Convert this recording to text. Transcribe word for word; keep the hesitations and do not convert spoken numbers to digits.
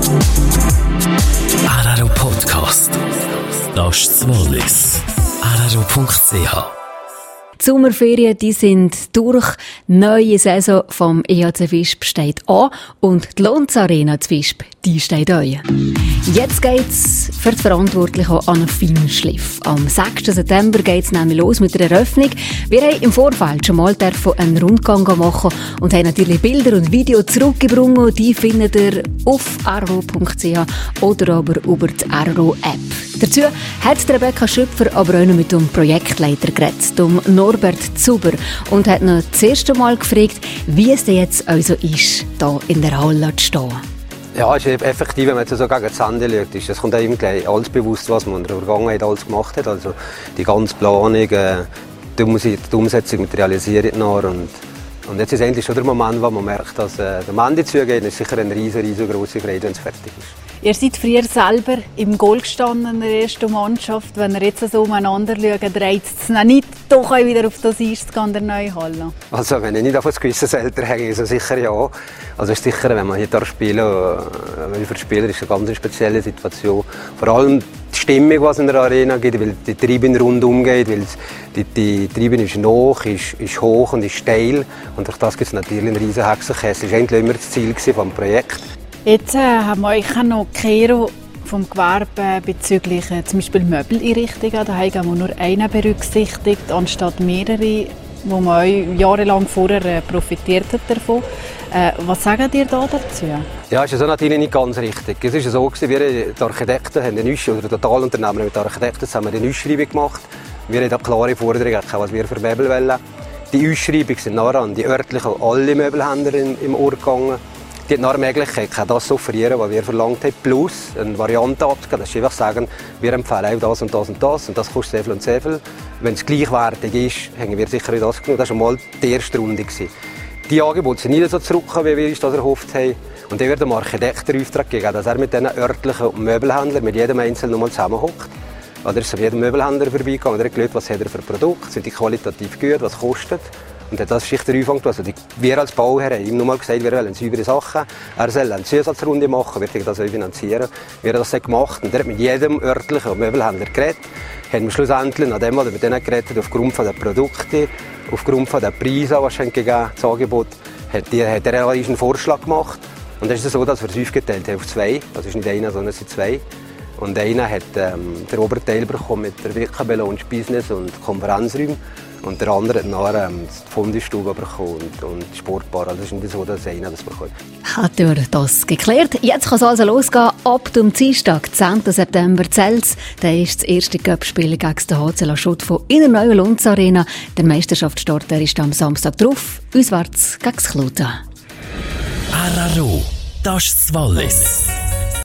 Araro Podcast. Das ist das Wallis. araro punkt c h. Die Sommerferien, die sind durch. Die neue Saison vom E H C Visp steht an und die Lonz Arena zu Visp, die steht an. Jetzt geht's für die Verantwortlichen an einen Feinschliff. Am sechsten September geht's nämlich los mit der Eröffnung. Wir haben im Vorfeld schon mal einen Rundgang machen und haben natürlich Bilder und Videos zurückgebracht. Die findet ihr auf araro punkt c h oder aber über die Araro-App. Dazu hat Rebecca Schöpfer aber auch noch mit dem Projektleiter geredet, dem Norbert Zuber, und hat noch das erste Mal gefragt, wie es denn jetzt also ist, hier in der Halle zu stehen. Ja, es ist effektiv, wenn man so gegen das Ende schaut, ist es kommt einem gleich alles bewusst, was man in der Vergangenheit alles gemacht hat. Also die ganze Planung, äh, die Umsetzung mit der Realisierung nach. Und, und jetzt ist endlich schon der Moment, wo man merkt, dass äh, der Ende zugeht. Es ist sicher eine riesen, riesengroße Freude, wenn es fertig ist. Ihr seid früher selber im Goal gestanden in der ersten Mannschaft. Wenn ihr jetzt so umeinander schaut, reizt es noch nicht, doch auch wieder auf das Eis zu gehen, der neuen Halle? Also wenn ich nicht auf ein gewisses Alter hänge, so sicher ja. Also es ist sicher, wenn man hier spielen darf, für die Spieler ist es eine ganz spezielle Situation. Vor allem die Stimmung, die es in der Arena gibt, weil die Tribüne rundum geht, weil die, die Tribüne ist hoch, ist, ist hoch und ist steil. Und durch das gibt es natürlich einen riesen Hexenkessel. Das war eigentlich immer das Ziel des Projekts. Jetzt äh, haben wir euch noch Kero vom Gewerbe bezüglich äh, zum Beispiel Möbeleinrichtungen. Da haben wir nur einen berücksichtigt, anstatt mehrere, wo man euch jahrelang vorher äh, profitiert hat davon. Äh, was sagt ihr da dazu? Ja, das ist also natürlich nicht ganz richtig. Es ist so, wir die Architekten haben eine Ausschreibung, oder Totalunternehmen mit den Architekten haben eine Ausschreibung gemacht. Wir haben da klare Forderungen, was wir für Möbel wollen. Die Ausschreibung sind nachher an die örtlichen, alle Möbelhändler im Ort gegangen. Die hat eine Möglichkeit, das zu offerieren, was wir verlangt haben, plus eine Variante abzugeben. Das ist einfach sagen, wir empfehlen auch das und das und das und das kostet sehr viel und sehr viel. Wenn es gleichwertig ist, haben wir sicher das genommen. Das war mal die erste Runde. Die Angebote sind nicht so zurückgekommen, wie wir uns das erhofft haben. Und dann wird dem Architekt den Auftrag gegeben, dass er mit diesen örtlichen Möbelhändlern, mit jedem Einzelnen nochmal zusammenhockt. Oder ist bei jedem Möbelhändler vorbeigegangen und er hat geschaut, was hat er für Produkte, sind die qualitativ gut, was kostet. Und das ist der Anfang. Also wir als Bauherr haben ihm nur mal gesagt, wir wollen saubere Sachen. Er soll eine Zusatzrunde machen, wir das auch finanzieren. Wir haben das gemacht und er hat mit jedem örtlichen Möbelhändler geredet. Haben wir schlussendlich, nachdem wir mit denen geredet, aufgrund der Produkte, aufgrund der Preise, die es gegeben das Angebot, hat er, hat er einen Vorschlag gemacht. Und es ist so, dass wir es aufgeteilt haben auf zwei. Das ist nicht einer, sondern es sind zwei. Und einer hat ähm, den Oberteil bekommen mit der Wickabelle und Business und Konferenzräumen. Und der andere hat nachher ähm, die Fundestube bekommen und, und die Sportbar. Also das ist nicht so, dass einer das bekommt. Hat er das geklärt? Jetzt kann es also losgehen. Ab dem Dienstag, zehnten September, Zels. Da ist das erste Cup-Spiel gegen den H C La Chaux-de-Fonds in der neuen Lonz Arena. Der Meisterschaftsstart der ist am Samstag drauf. Auswärts gegen das Kloten. Araro, das ist das Wallis.